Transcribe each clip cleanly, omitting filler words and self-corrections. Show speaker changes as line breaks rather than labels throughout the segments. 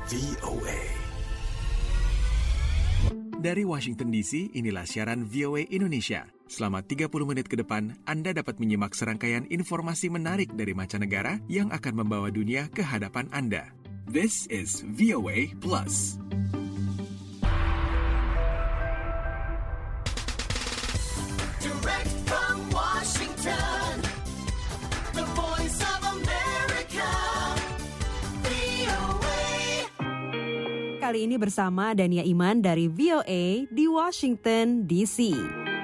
VOA.
Dari Washington DC, inilah siaran VOA Indonesia. Selama 30 menit ke depan, Anda dapat menyimak serangkaian informasi menarik dari mancanegara yang akan membawa dunia ke hadapan Anda. This is VOA Plus.
Direct from Washington, the voice of America, VOA.
Kali ini bersama Dania Iman dari VOA di Washington, D.C.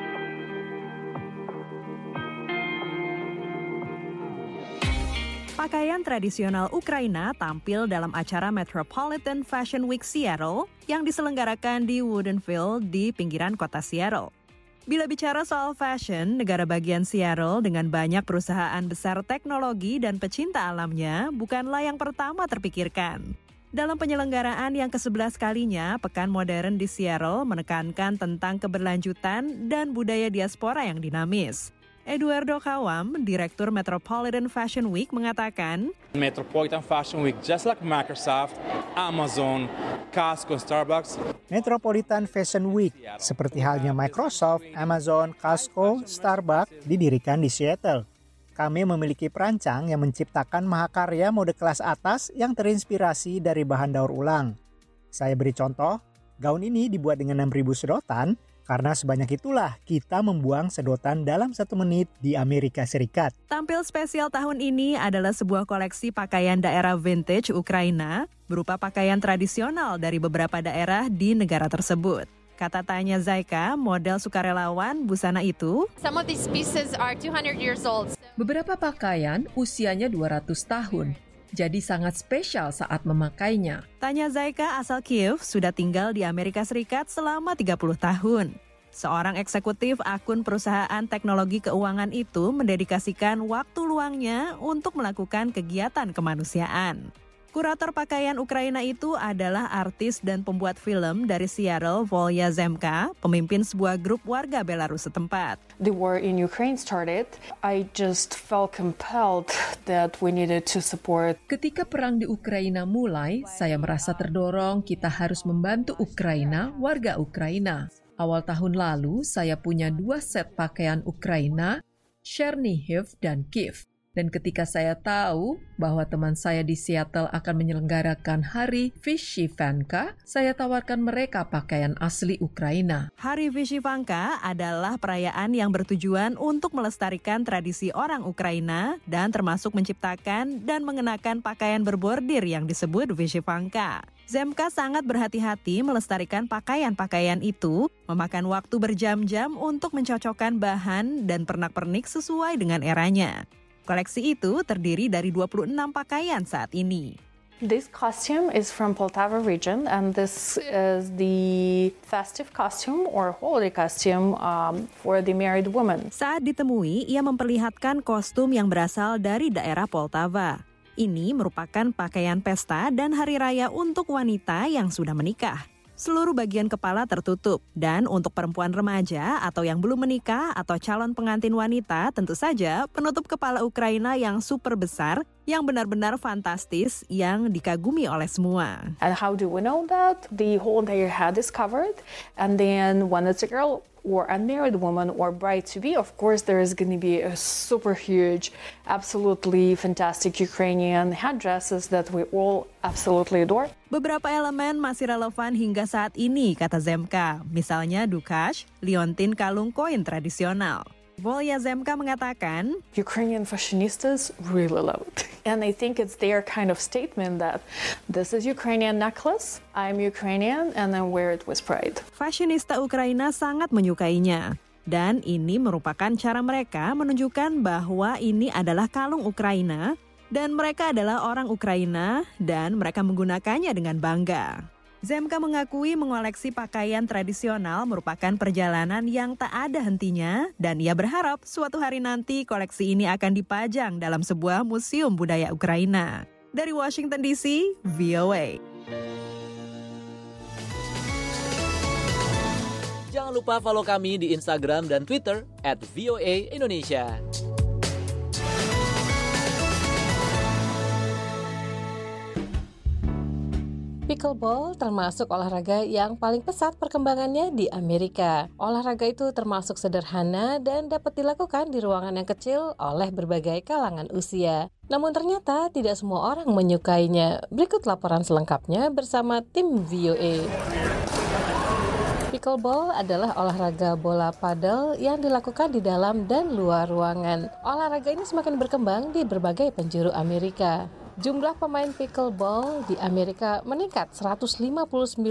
Pakaian tradisional Ukraina tampil dalam acara Metropolitan Fashion Week Seattle yang diselenggarakan di Woodinville di pinggiran kota Seattle. Bila bicara soal fashion, negara bagian Seattle dengan banyak perusahaan besar teknologi dan pecinta alamnya bukanlah yang pertama terpikirkan. Dalam penyelenggaraan yang ke-11 kalinya, Pekan Modern di Seattle menekankan tentang keberlanjutan dan budaya diaspora yang dinamis. Eduardo Kawam, Direktur Metropolitan Fashion Week, mengatakan,
Metropolitan Fashion Week, just like Microsoft, Amazon, Costco, Starbucks.
Metropolitan Fashion Week, seperti halnya Microsoft, Amazon, Costco, Starbucks, didirikan di Seattle. Kami memiliki perancang yang menciptakan mahakarya mode kelas atas yang terinspirasi dari bahan daur ulang. Saya beri contoh, gaun ini dibuat dengan 6.000 sedotan, karena sebanyak itulah kita membuang sedotan dalam 1 menit di Amerika Serikat.
Tampil spesial tahun ini adalah sebuah koleksi pakaian daerah vintage Ukraina, berupa pakaian tradisional dari beberapa daerah di negara tersebut. Kata Tanya Zaika, model sukarelawan busana itu,
Some of these pieces are 200 years old.
Beberapa pakaian usianya 200 tahun, jadi sangat spesial saat memakainya.
Tanya Zaika asal Kiev sudah tinggal di Amerika Serikat selama 30 tahun. Seorang eksekutif akun perusahaan teknologi keuangan itu mendedikasikan waktu luangnya untuk melakukan kegiatan kemanusiaan. Kurator pakaian Ukraina itu adalah artis dan pembuat film dari Seattle, Volya Zemka, pemimpin sebuah grup warga Belarus setempat.
The war in Ukraine started, I just felt compelled that we needed to support.
Ketika perang di Ukraina mulai, saya merasa terdorong kita harus membantu Ukraina, warga Ukraina. Awal tahun lalu, saya punya 2 set pakaian Ukraina, Chernihiv dan Kiev. Dan ketika saya tahu bahwa teman saya di Seattle akan menyelenggarakan Hari Vyshyvanka, saya tawarkan mereka pakaian asli Ukraina.
Hari Vyshyvanka adalah perayaan yang bertujuan untuk melestarikan tradisi orang Ukraina dan termasuk menciptakan dan mengenakan pakaian berbordir yang disebut Vyshyvanka. Zemka sangat berhati-hati melestarikan pakaian-pakaian itu, memakan waktu berjam-jam untuk mencocokkan bahan dan pernak-pernik sesuai dengan eranya. Koleksi itu terdiri dari 26 pakaian saat ini.
This costume is from Poltava region, and this is the festive costume or holiday costume for the married woman.
Saat ditemui, ia memperlihatkan kostum yang berasal dari daerah Poltava. Ini merupakan pakaian pesta dan hari raya untuk wanita yang sudah menikah. Seluruh bagian kepala tertutup, dan untuk perempuan remaja atau yang belum menikah atau calon pengantin wanita, tentu saja penutup kepala Ukraina yang super besar, yang benar-benar fantastis, yang dikagumi oleh semua.
And how do we know that? The whole entire head is covered, and then when it's a girl or unmarried woman or bride-to-be, of course there is going to be a super huge, absolutely fantastic Ukrainian headdresses that we all absolutely adore.
Beberapa elemen masih relevan hingga saat ini, kata Zemka. Misalnya dukash, liontin kalung koin tradisional. Volya Zemka mengatakan,
Ukrainian fashionistas really love it. And I think it's their kind of statement that this is Ukrainian necklace, I'm Ukrainian, and I wear it with pride.
Fashionista Ukraina sangat menyukainya. Dan ini merupakan cara mereka menunjukkan bahwa ini adalah kalung Ukraina, dan mereka adalah orang Ukraina, dan mereka menggunakannya dengan bangga. Zemka mengakui mengoleksi pakaian tradisional merupakan perjalanan yang tak ada hentinya, dan ia berharap suatu hari nanti koleksi ini akan dipajang dalam sebuah museum budaya Ukraina. Dari Washington DC, VOA.
Jangan lupa follow kami di Instagram dan Twitter @VOA_Indonesia.
Pickleball termasuk olahraga yang paling pesat perkembangannya di Amerika. Olahraga itu termasuk sederhana dan dapat dilakukan di ruangan yang kecil oleh berbagai kalangan usia. Namun ternyata tidak semua orang menyukainya. Berikut laporan selengkapnya bersama tim VOA. Pickleball adalah olahraga bola padel yang dilakukan di dalam dan luar ruangan. Olahraga ini semakin berkembang di berbagai penjuru Amerika. Jumlah pemain pickleball di Amerika meningkat 159%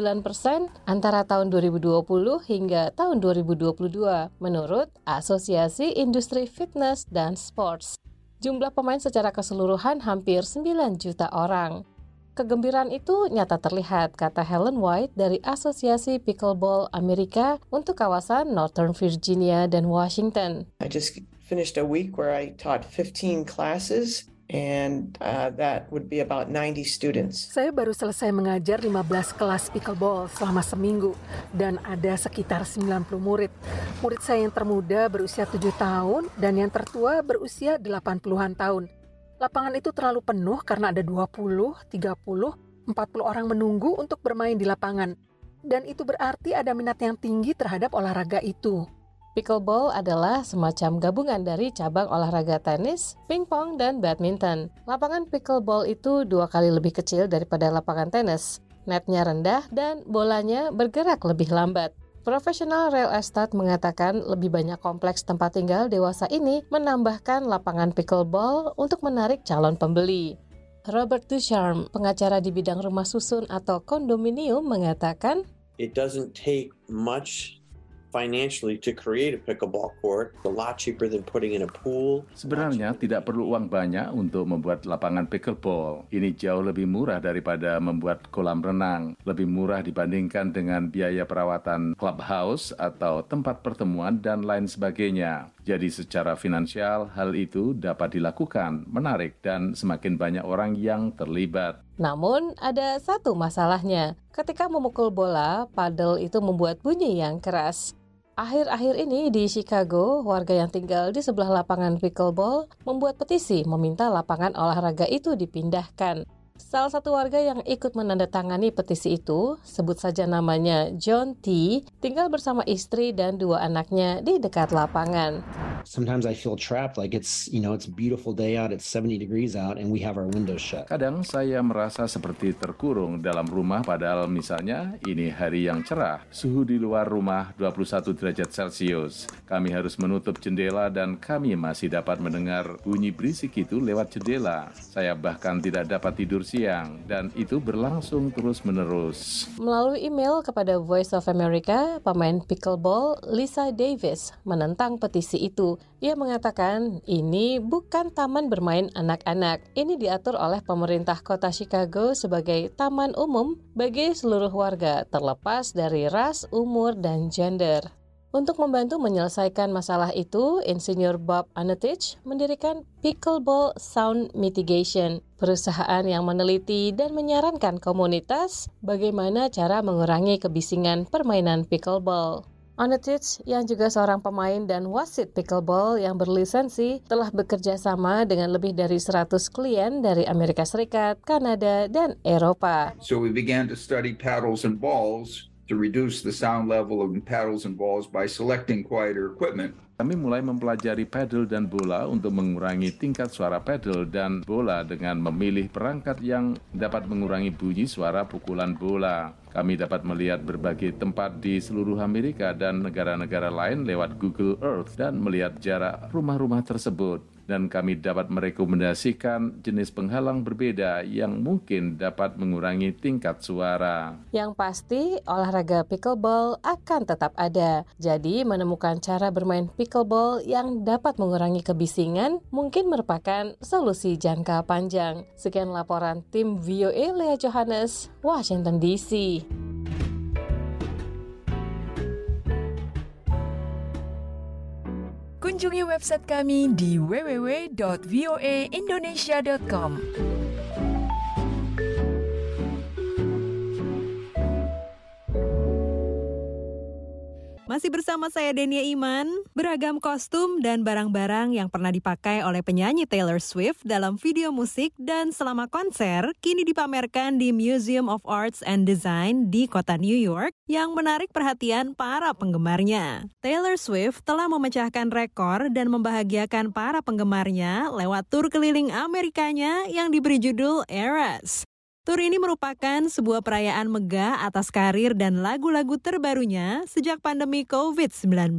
antara tahun 2020 hingga tahun 2022 menurut Asosiasi Industri Fitness dan Sports. Jumlah pemain secara keseluruhan hampir 9 juta orang. Kegembiraan itu nyata terlihat, kata Helen White dari Asosiasi Pickleball Amerika untuk kawasan Northern Virginia dan Washington.
I just finished a week where I taught 15 classes. And that would be about 90 students.
Saya baru selesai mengajar 15 kelas pickleball selama seminggu dan ada sekitar 90 murid. Murid saya yang termuda berusia 7 tahun dan yang tertua berusia 80-an tahun. Lapangan itu terlalu penuh karena ada 20, 30, 40 orang menunggu untuk bermain di lapangan. Dan itu berarti ada minat yang tinggi terhadap olahraga itu.
Pickleball adalah semacam gabungan dari cabang olahraga tenis, pingpong, dan badminton. Lapangan pickleball itu 2 kali lebih kecil daripada lapangan tenis. Netnya rendah dan bolanya bergerak lebih lambat. Profesional real estate mengatakan lebih banyak kompleks tempat tinggal dewasa ini menambahkan lapangan pickleball untuk menarik calon pembeli. Robert Ducharme, pengacara di bidang rumah susun atau kondominium, mengatakan,
It doesn't take much financially to create a pickleball court, a lot cheaper than putting in a pool.
Sebenarnya tidak perlu uang banyak untuk membuat lapangan pickleball. Ini jauh lebih murah daripada membuat kolam renang, lebih murah dibandingkan dengan biaya perawatan clubhouse atau tempat pertemuan dan lain sebagainya. Jadi secara finansial hal itu dapat dilakukan, menarik dan semakin banyak orang yang terlibat.
Namun ada satu masalahnya. Ketika memukul bola, padel itu membuat bunyi yang keras. Akhir-akhir ini di Chicago, warga yang tinggal di sebelah lapangan pickleball membuat petisi meminta lapangan olahraga itu dipindahkan. Salah satu warga yang ikut menandatangani petisi itu, sebut saja namanya John T., tinggal bersama istri dan 2 anaknya di dekat lapangan.
Sometimes I feel trapped, like it's a beautiful day out, it's 70 degrees out, and we have our windows shut.
Kadang saya merasa seperti terkurung dalam rumah, padahal misalnya ini hari yang cerah. Suhu di luar rumah 21 derajat Celcius. Kami harus menutup jendela dan kami masih dapat mendengar bunyi berisik itu lewat jendela. Saya bahkan tidak dapat tidur siang, dan itu berlangsung terus-menerus.
Melalui email kepada Voice of America, pemain pickleball Lisa Davis menentang petisi itu. Ia mengatakan ini bukan taman bermain anak-anak. Ini diatur oleh pemerintah kota Chicago sebagai taman umum bagi seluruh warga, terlepas dari ras, umur, dan gender. Untuk membantu menyelesaikan masalah itu, Insinyur Bob Anetich mendirikan Pickleball Sound Mitigation, perusahaan yang meneliti dan menyarankan komunitas bagaimana cara mengurangi kebisingan permainan pickleball. Anetich, yang juga seorang pemain dan wasit pickleball yang berlisensi, telah bekerja sama dengan lebih dari 100 klien dari Amerika Serikat, Kanada, dan Eropa.
So we began to study paddles and balls to reduce the sound level of paddles and balls by selecting quieter equipment.
Kami mulai mempelajari paddle dan bola untuk mengurangi tingkat suara paddle dan bola dengan memilih perangkat yang dapat mengurangi bunyi suara pukulan bola. Kami dapat melihat berbagai tempat di seluruh Amerika dan negara-negara lain lewat Google Earth dan melihat jarak rumah-rumah tersebut. Dan kami dapat merekomendasikan jenis penghalang berbeda yang mungkin dapat mengurangi tingkat suara.
Yang pasti, olahraga pickleball akan tetap ada. Jadi, menemukan cara bermain pickleball yang dapat mengurangi kebisingan mungkin merupakan solusi jangka panjang. Sekian laporan tim VOA Lea Johannes, Washington DC.
Kunjungi website kami di www.voaindonesia.com.
Masih bersama saya Denia Iman, beragam kostum dan barang-barang yang pernah dipakai oleh penyanyi Taylor Swift dalam video musik dan selama konser kini dipamerkan di Museum of Arts and Design di kota New York yang menarik perhatian para penggemarnya. Taylor Swift telah memecahkan rekor dan membahagiakan para penggemarnya lewat tur keliling Amerikanya yang diberi judul Eras. Tur ini merupakan sebuah perayaan megah atas karir dan lagu-lagu terbarunya sejak pandemi COVID-19.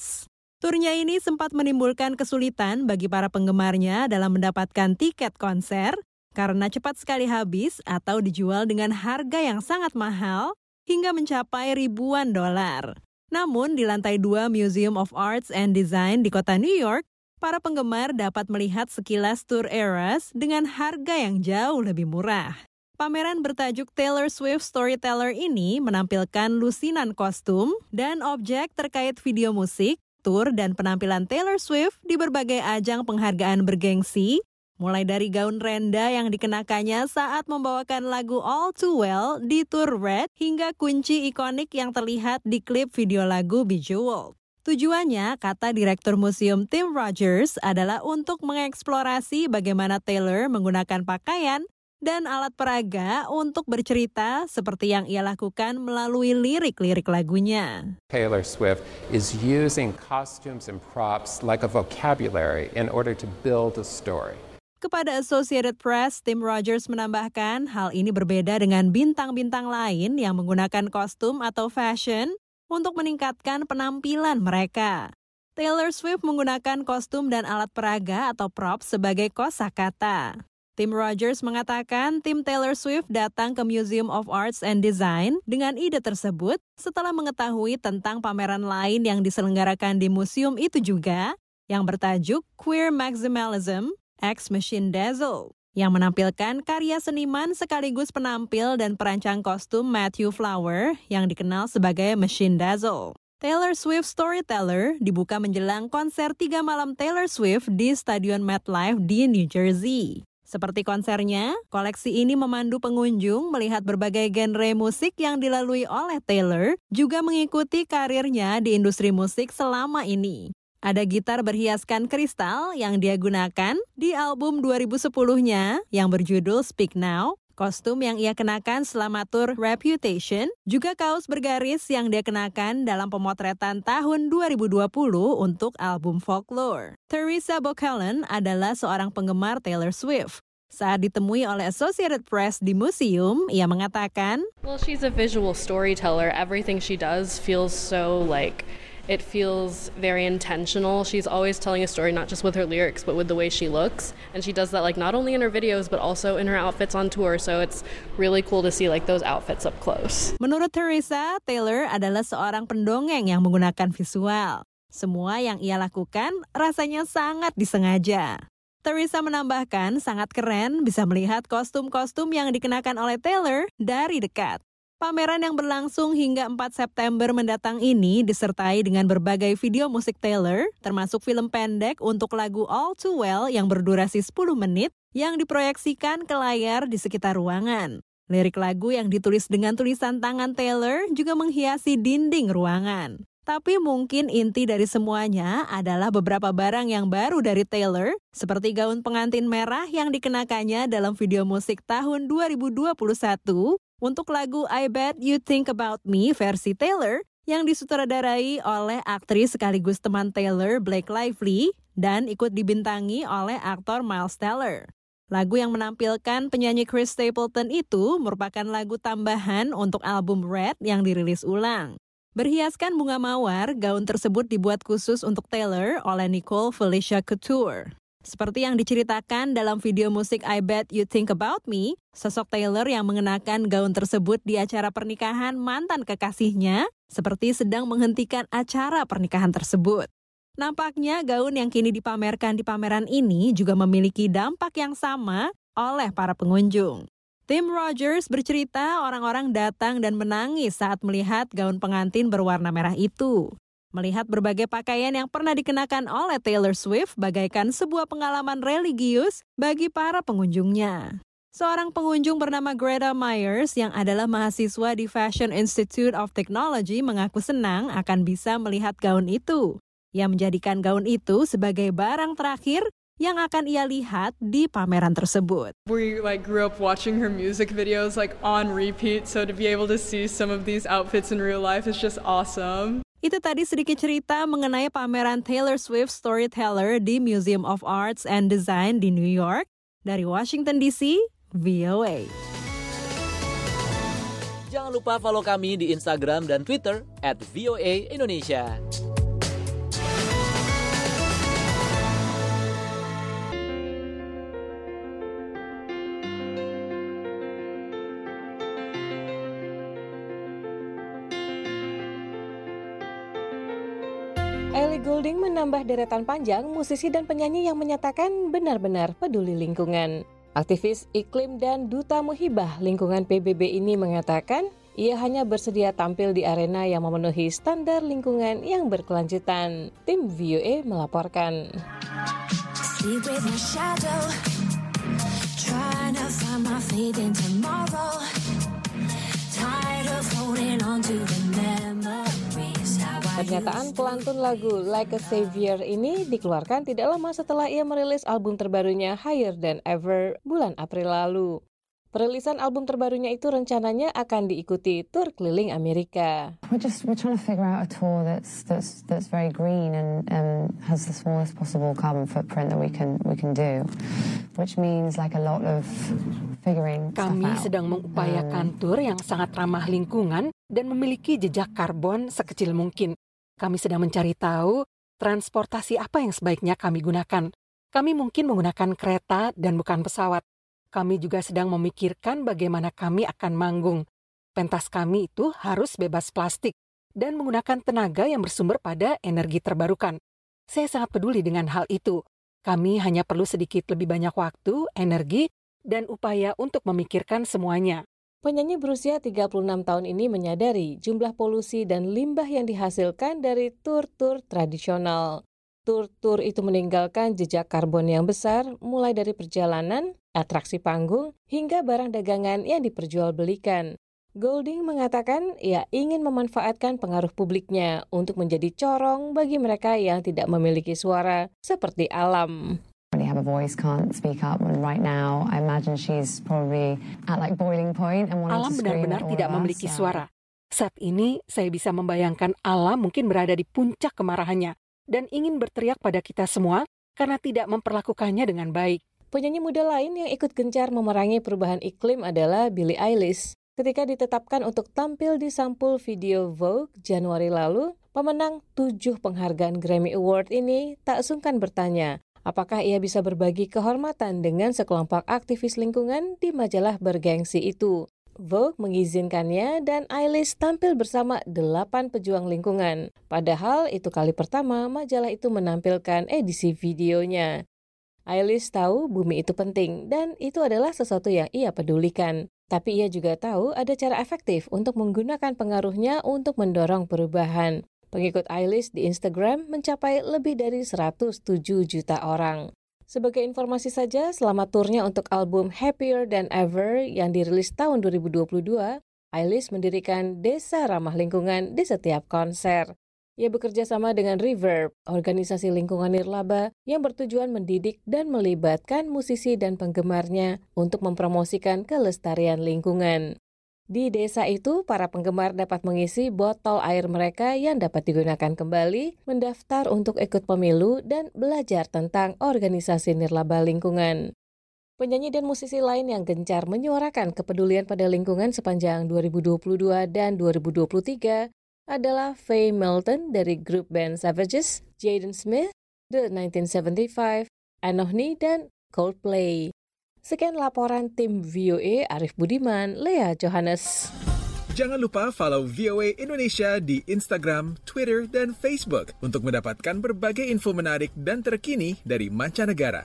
Turnya ini sempat menimbulkan kesulitan bagi para penggemarnya dalam mendapatkan tiket konser karena cepat sekali habis atau dijual dengan harga yang sangat mahal hingga mencapai ribuan dolar. Namun di lantai 2 Museum of Arts and Design di kota New York, para penggemar dapat melihat sekilas tur Eras dengan harga yang jauh lebih murah. Pameran bertajuk Taylor Swift Storyteller ini menampilkan lusinan kostum dan objek terkait video musik, tur, dan penampilan Taylor Swift di berbagai ajang penghargaan bergengsi, mulai dari gaun renda yang dikenakannya saat membawakan lagu All Too Well di tur Red hingga kunci ikonik yang terlihat di klip video lagu Bejeweled. Tujuannya, kata Direktur Museum Tim Rogers, adalah untuk mengeksplorasi bagaimana Taylor menggunakan pakaian dan alat peraga untuk bercerita seperti yang ia lakukan melalui lirik-lirik lagunya.
Taylor Swift is using costumes and props like a vocabulary in order to build a story.
Kepada Associated Press, Tim Rogers menambahkan hal ini berbeda dengan bintang-bintang lain yang menggunakan kostum atau fashion untuk meningkatkan penampilan mereka. Taylor Swift menggunakan kostum dan alat peraga atau props sebagai kosakata. Tim Rogers mengatakan tim Taylor Swift datang ke Museum of Arts and Design dengan ide tersebut setelah mengetahui tentang pameran lain yang diselenggarakan di museum itu juga yang bertajuk Queer Maximalism x Machine Dazzle yang menampilkan karya seniman sekaligus penampil dan perancang kostum Matthew Flower yang dikenal sebagai Machine Dazzle. Taylor Swift Storyteller dibuka menjelang konser 3 malam Taylor Swift di Stadion MetLife di New Jersey. Seperti konsernya, koleksi ini memandu pengunjung melihat berbagai genre musik yang dilalui oleh Taylor, juga mengikuti karirnya di industri musik selama ini. Ada gitar berhiaskan kristal yang dia gunakan di album 2010-nya yang berjudul Speak Now, kostum yang ia kenakan selama tur Reputation, juga kaos bergaris yang dia kenakan dalam pemotretan tahun 2020 untuk album Folklore. Teresa Buchanan adalah seorang penggemar Taylor Swift. Saat ditemui oleh Associated Press di museum, ia mengatakan,
"Well, she's a visual storyteller. Everything she does feels so it feels very intentional. She's always telling a story not just with her lyrics but with the way she looks, and she does that not only in her videos but also in her outfits on tour, so it's really cool to see those outfits up close."
Menurut Teresa, Taylor adalah seorang pendongeng yang menggunakan visual. Semua yang ia lakukan rasanya sangat disengaja. Teresa menambahkan sangat keren bisa melihat kostum-kostum yang dikenakan oleh Taylor dari dekat. Pameran yang berlangsung hingga 4 September mendatang ini disertai dengan berbagai video musik Taylor, termasuk film pendek untuk lagu All Too Well yang berdurasi 10 menit yang diproyeksikan ke layar di sekitar ruangan. Lirik lagu yang ditulis dengan tulisan tangan Taylor juga menghiasi dinding ruangan. Tapi mungkin inti dari semuanya adalah beberapa barang yang baru dari Taylor, seperti gaun pengantin merah yang dikenakannya dalam video musik tahun 2021 untuk lagu I Bet You Think About Me versi Taylor yang disutradarai oleh aktris sekaligus teman Taylor, Blake Lively, dan ikut dibintangi oleh aktor Miles Teller. Lagu yang menampilkan penyanyi Chris Stapleton itu merupakan lagu tambahan untuk album Red yang dirilis ulang. Berhiaskan bunga mawar, gaun tersebut dibuat khusus untuk Taylor oleh Nicole Felicia Couture. Seperti yang diceritakan dalam video musik I Bet You Think About Me, sosok Taylor yang mengenakan gaun tersebut di acara pernikahan mantan kekasihnya seperti sedang menghentikan acara pernikahan tersebut. Nampaknya gaun yang kini dipamerkan di pameran ini juga memiliki dampak yang sama oleh para pengunjung. Tim Rogers bercerita orang-orang datang dan menangis saat melihat gaun pengantin berwarna merah itu. Melihat berbagai pakaian yang pernah dikenakan oleh Taylor Swift bagaikan sebuah pengalaman religius bagi para pengunjungnya. Seorang pengunjung bernama Greta Myers yang adalah mahasiswa di Fashion Institute of Technology mengaku senang akan bisa melihat gaun itu. Ia menjadikan gaun itu sebagai barang terakhir yang akan ia lihat di pameran tersebut.
We grew up watching her music videos on repeat, so to be able to see some of these outfits in real life is just awesome.
Itu tadi sedikit cerita mengenai pameran Taylor Swift Storyteller di Museum of Arts and Design di New York. Dari Washington DC, VOA.
Jangan lupa follow kami di Instagram dan Twitter @VOA_Indonesia.
Ellie Goulding menambah deretan panjang musisi dan penyanyi yang menyatakan benar-benar peduli lingkungan. Aktivis iklim dan duta muhibah lingkungan PBB ini mengatakan ia hanya bersedia tampil di arena yang memenuhi standar lingkungan yang berkelanjutan. Tim VOA melaporkan. Pernyataan pelantun lagu Like a Savior ini dikeluarkan tidak lama setelah ia merilis album terbarunya Higher Than Ever bulan April lalu. Perilisan album terbarunya itu rencananya akan diikuti tur keliling Amerika.
We're trying to figure out a tour that's very green and has the smallest possible carbon footprint that we can do, which means a lot of figuring stuff out.
Kami sedang mengupayakan tur yang sangat ramah lingkungan dan memiliki jejak karbon sekecil mungkin. Kami sedang mencari tahu transportasi apa yang sebaiknya kami gunakan. Kami mungkin menggunakan kereta dan bukan pesawat. Kami juga sedang memikirkan bagaimana kami akan manggung. Pentas kami itu harus bebas plastik dan menggunakan tenaga yang bersumber pada energi terbarukan. Saya sangat peduli dengan hal itu. Kami hanya perlu sedikit lebih banyak waktu, energi, dan upaya untuk memikirkan semuanya.
Penyanyi berusia 36 tahun ini menyadari jumlah polusi dan limbah yang dihasilkan dari tur-tur tradisional. Tur-tur itu meninggalkan jejak karbon yang besar, mulai dari perjalanan, atraksi panggung, hingga barang dagangan yang diperjualbelikan. Goulding mengatakan ia ingin memanfaatkan pengaruh publiknya untuk menjadi corong bagi mereka yang tidak memiliki suara, seperti Alam.
Have a voice, can't speak up, and right now I imagine she's probably at boiling point and wanting
Alam
to scream
benar-benar
at all
tidak
of us.
memiliki suara. Saat ini saya bisa membayangkan Alam mungkin berada di puncak kemarahannya dan ingin berteriak pada kita semua karena tidak memperlakukannya dengan baik.
Penyanyi muda lain yang ikut gencar memerangi perubahan iklim adalah Billie Eilish. Ketika ditetapkan untuk tampil di sampul video Vogue Januari lalu, pemenang 7 penghargaan Grammy Award ini tak sungkan bertanya, apakah ia bisa berbagi kehormatan dengan sekelompok aktivis lingkungan di majalah bergengsi itu. Vogue mengizinkannya dan Eilish tampil bersama 8 pejuang lingkungan. Padahal itu kali pertama majalah itu menampilkan edisi videonya. Eilish tahu bumi itu penting dan itu adalah sesuatu yang ia pedulikan. Tapi ia juga tahu ada cara efektif untuk menggunakan pengaruhnya untuk mendorong perubahan. Pengikut Eilish di Instagram mencapai lebih dari 107 juta orang. Sebagai informasi saja, selama turnya untuk album Happier Than Ever yang dirilis tahun 2022, Eilish mendirikan desa ramah lingkungan di setiap konser. Ia bekerja sama dengan Reverb, organisasi lingkungan nirlaba yang bertujuan mendidik dan melibatkan musisi dan penggemarnya untuk mempromosikan kelestarian lingkungan. Di desa itu, para penggemar dapat mengisi botol air mereka yang dapat digunakan kembali, mendaftar untuk ikut pemilu, dan belajar tentang organisasi nirlaba lingkungan. Penyanyi dan musisi lain yang gencar menyuarakan kepedulian pada lingkungan sepanjang 2022 dan 2023 adalah Faye Melton dari grup band Savages, Jaden Smith, The 1975, Anohni, dan Coldplay. Sekian laporan tim VOA, Arif Budiman, Lea Johannes.
Jangan lupa follow VOA Indonesia di Instagram, Twitter, dan Facebook untuk mendapatkan berbagai info menarik dan terkini dari mancanegara.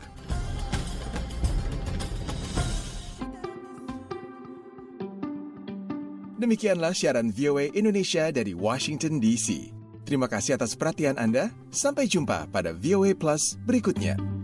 Demikianlah siaran VOA Indonesia dari Washington DC. Terima kasih atas perhatian Anda. Sampai jumpa pada VOA Plus berikutnya.